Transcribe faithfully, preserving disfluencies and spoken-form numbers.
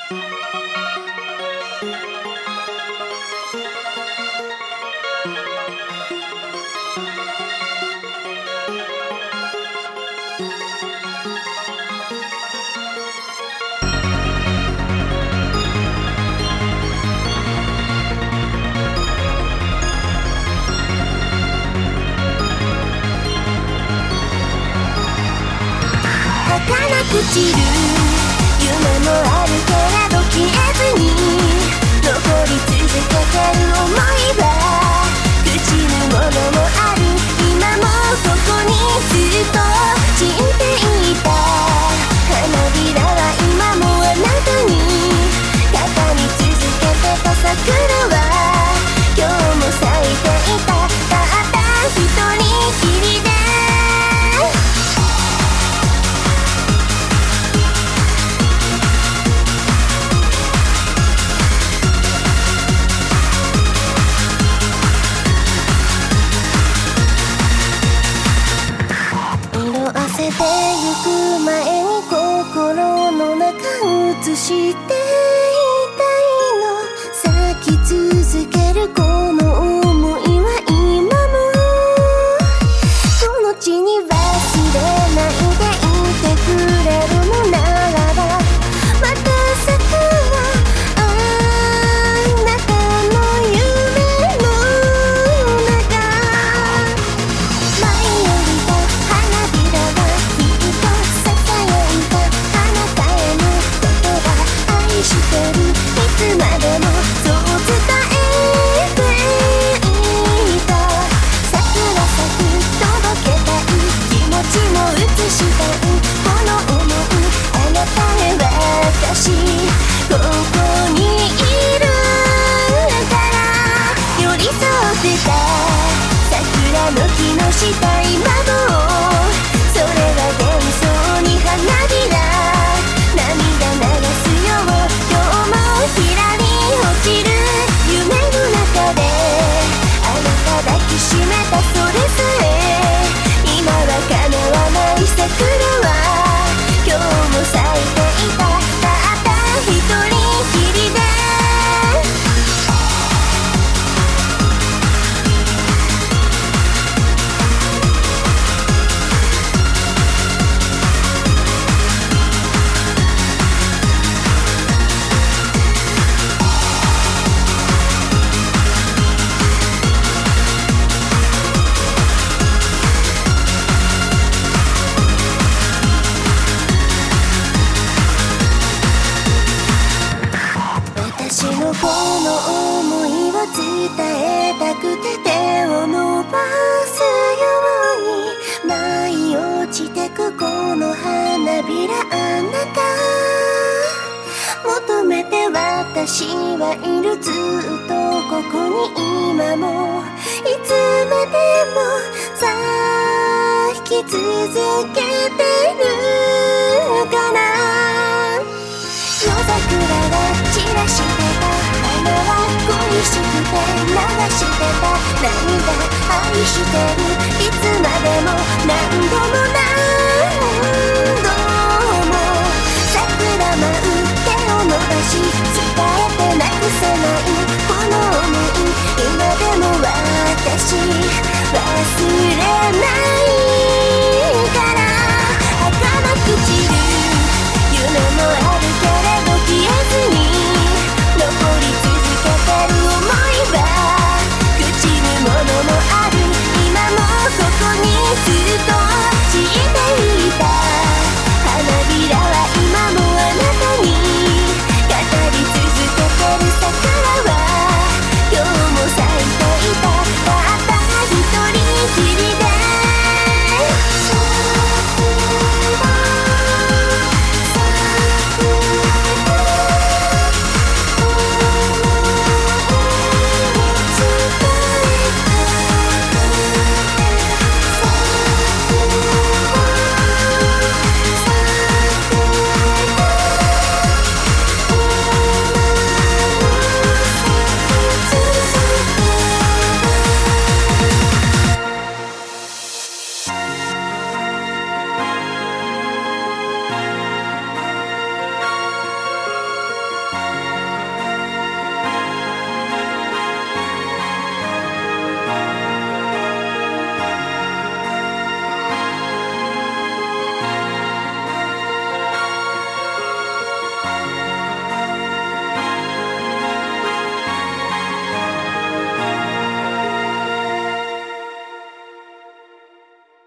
朽ちる夢もあるけれど消えずに残り続けてる想いは朽ちぬものもある今もここにずっと散っていた花びらは今もあなたに語り続けてた桜は今日も咲いていたたった一人きりでゆく前に心の中映していたいの咲き続けるこの想いは今もこの地に忘れないでいてくれるのならばまた咲くわあなたの夢の中舞い降りた花びらは愛してるいつまでもそう伝えていた桜咲く届けたい気持ちも映したいこの想いあなたへ私ここにいるから寄り添ってた桜の木の下今もそれは幻想に花びら涙流すよ今日もひらり落ちる夢の中であなた抱きしめたそれさえ今は叶わない桜は今日も咲いていたたった一人きりで私のこの想いを伝えたくて手を伸ばすように舞い落ちてくこの花びらあなた求めて私はいるずっとここに今もいつまでも咲き続けてるかな夜桜が散らしてた花は恋しくて流してた涙愛してるいつまでも何度も何度も